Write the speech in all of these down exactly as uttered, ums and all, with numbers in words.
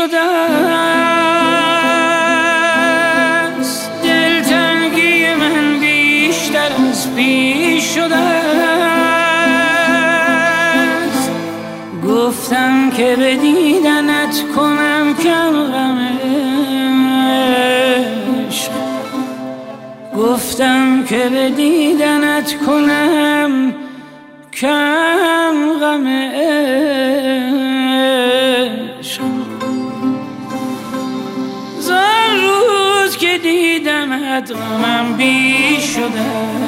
شده است، دلتنگی من بیشتر از پیش شده است. گفتم که به دیدنت کنم کم غم عشق، گفتم که به دیدنت کنم کم غم عشق. زان روز که دیدمت غمم بیش شده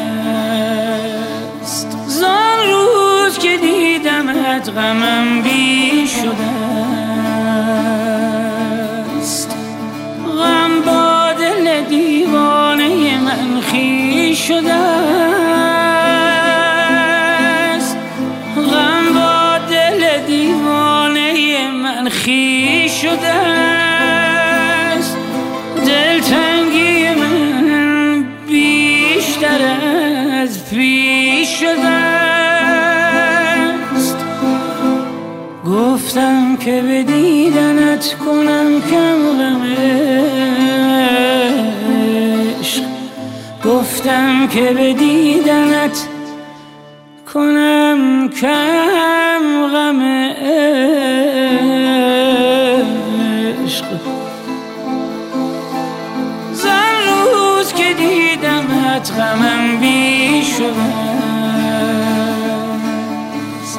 است، زان روز که دیدمت غمم بیش شده است. غم با دل دیوانه من خویش شده است، غم با دل دیوانه من خویش شده است. دلتنگی من بیشتر از پیش شده است. گفتم که به دیدنت کنم کم غم عشق، گفتم که به دیدنت کنم کم غم عشق. زن روز که دیدمت غمم بیش شده است،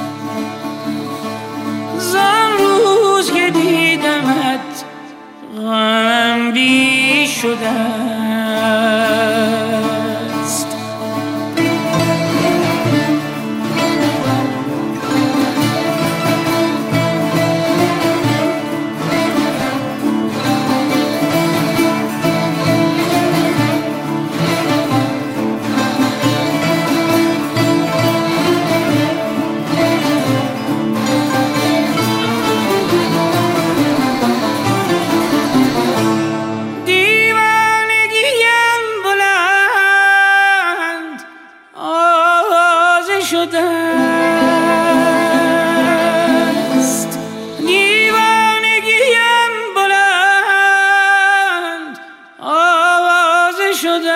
زن روز که دیدمت غمم بیش شده است. شده است دیوانگیم بلند آواز شده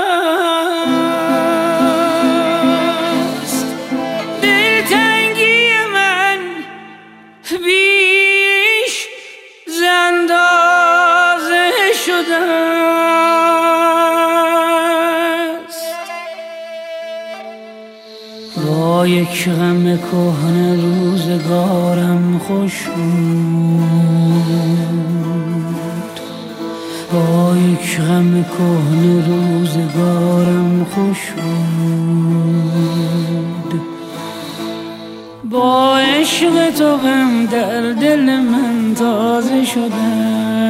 است. دلتنگی من بیش ز اندازه شده است. با یک غم کهنه روزگارم خوش بود، با یک غم کهنه روزگارم خوش بود. با عشق تو غم در دل من تازه شده،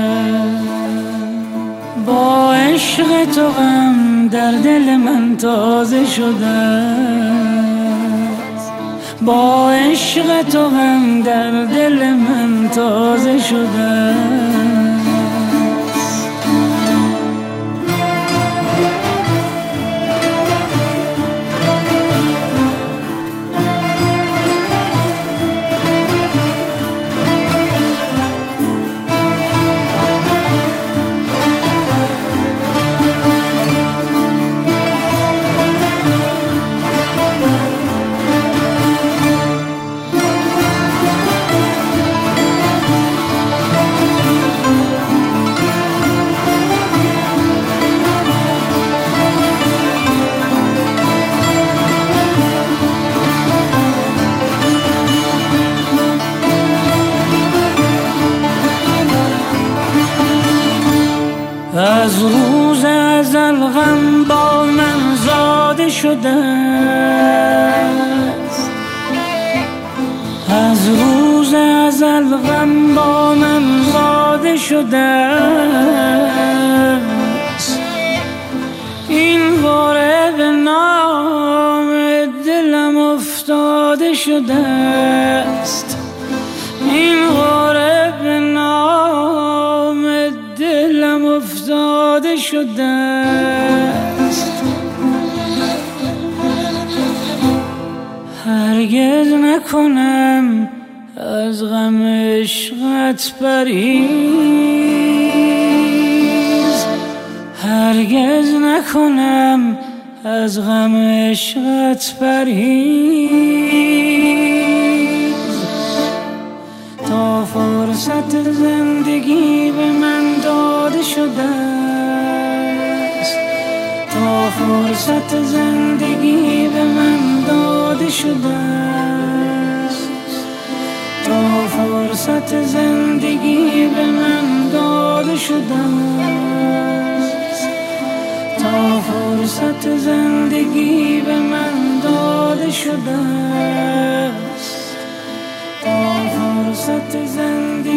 با عشق تو غم در دل من تازه شده، با عشق تو غم در دل من تازه شده. از روز ازل غم با من زاده شده است، از روز ازل غم با من زاده شده است. این باره به نام دلم افتاده شده است، این باره به نام دلم افتاده شده است. هرگز نکنم از غم عشق عشقت پریز، هرگز نکنم از غم عشقت پریز. تا فرصت زندگی به من داده شده است، تا فرصت زندگی به من داده شده است، تا فرصت زندگی به من داده شده است، تا فرصت زندگی به من داده شده است، تا فرصت زندگی